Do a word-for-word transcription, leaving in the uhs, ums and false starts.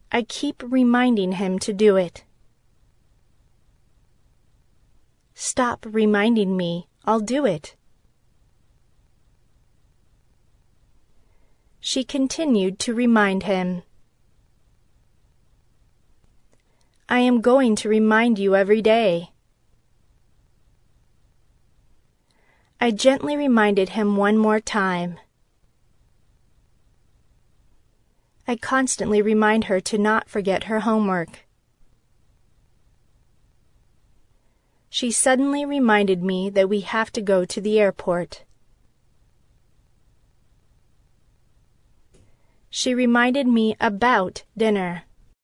I keep reminding him to do it. Stop reminding me. I'll do it. She continued to remind him. I am going to remind you every day. I gently reminded him one more time. I constantly remind her to not forget her homework. She suddenly reminded me that we have to go to the airport. She reminded me about dinner.